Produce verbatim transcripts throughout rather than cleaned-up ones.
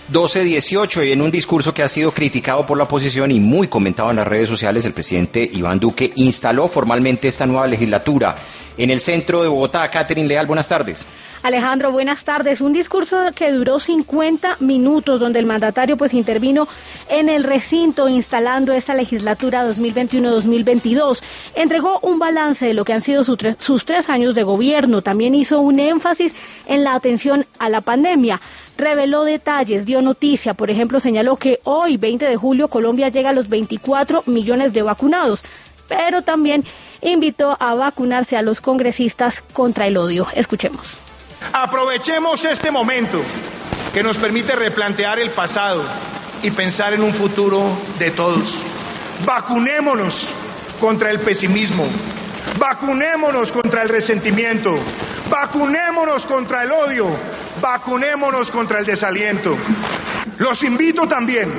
doce dieciocho, y en un discurso que ha sido criticado por la oposición y muy comentado en las redes sociales, el presidente Iván Duque instaló formalmente esta nueva legislatura en el centro de Bogotá. Catherine Leal, buenas tardes. Alejandro, buenas tardes. Un discurso que duró cincuenta minutos, donde el mandatario pues intervino en el recinto instalando esta legislatura dos mil veintiuno dos mil veintidós. Entregó un balance de lo que han sido sus tres, sus tres años de gobierno. También hizo un énfasis en la atención a la pandemia. Reveló detalles, dio noticia. Por ejemplo, señaló que hoy, veinte de julio, Colombia llega a los veinticuatro millones de vacunados. Pero también invitó a vacunarse a los congresistas contra el odio. Escuchemos. Aprovechemos este momento que nos permite replantear el pasado y pensar en un futuro de todos. Vacunémonos contra el pesimismo, vacunémonos contra el resentimiento, vacunémonos contra el odio, vacunémonos contra el desaliento. Los invito también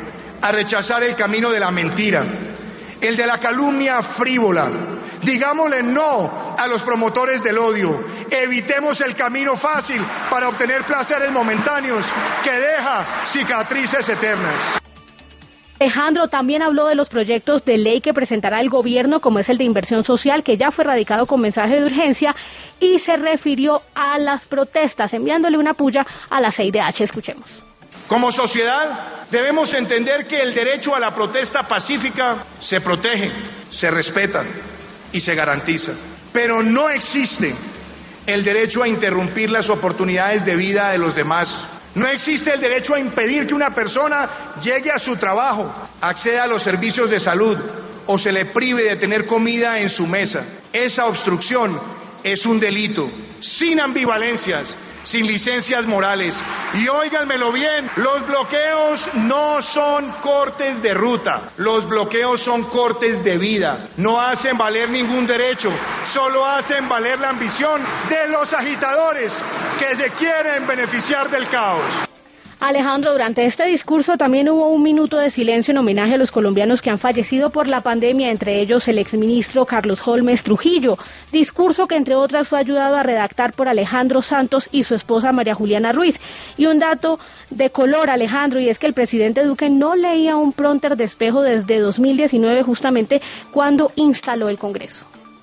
a rechazar el camino de la mentira, el de la calumnia frívola. Digámosle no a los promotores del odio. Evitemos el camino fácil para obtener placeres momentáneos que deja cicatrices eternas. Alejandro también habló de los proyectos de ley que presentará el gobierno, como es el de inversión social, que ya fue radicado con mensaje de urgencia, y se refirió a las protestas, enviándole una puya a la C I D H. Escuchemos. Como sociedad debemos entender que el derecho a la protesta pacífica se protege, se respeta y se garantiza, pero no existe el derecho a interrumpir las oportunidades de vida de los demás. No existe el derecho a impedir que una persona llegue a su trabajo, acceda a los servicios de salud o se le prive de tener comida en su mesa. Esa obstrucción es un delito, sin ambivalencias, sin licencias morales. Y óiganmelo bien, los bloqueos no son cortes de ruta, los bloqueos son cortes de vida. No hacen valer ningún derecho, solo hacen valer la ambición de los agitadores que se quieren beneficiar del caos. Alejandro, durante este discurso también hubo un minuto de silencio en homenaje a los colombianos que han fallecido por la pandemia, entre ellos el exministro Carlos Holmes Trujillo. Discurso que, entre otras, fue ayudado a redactar por Alejandro Santos y su esposa María Juliana Ruiz. Y un dato de color, Alejandro, y es que el presidente Duque no leía un prompter de espejo desde dos mil diecinueve, justamente cuando instaló el Congreso.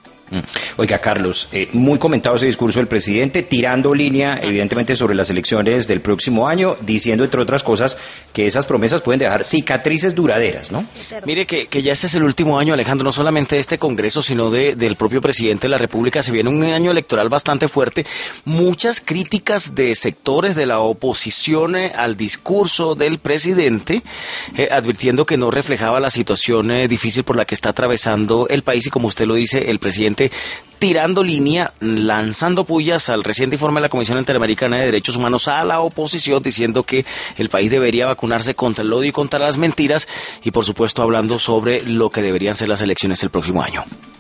Oiga, Carlos, eh, muy comentado ese discurso del presidente, tirando línea evidentemente sobre las elecciones del próximo año, diciendo entre otras cosas que esas promesas pueden dejar cicatrices duraderas, ¿no? Mire que, que ya este es el último año, Alejandro, no solamente de este Congreso, sino de, del propio presidente de la República. Se viene un año electoral bastante fuerte, muchas críticas de sectores de la oposición eh, al discurso del presidente, eh, advirtiendo que no reflejaba la situación eh, difícil por la que está atravesando el país, y como usted lo dice, el presidente tirando línea, lanzando pullas al reciente informe de la Comisión Interamericana de Derechos Humanos a la oposición, diciendo que el país debería vacunarse contra el odio y contra las mentiras, y por supuesto hablando sobre lo que deberían ser las elecciones el próximo año.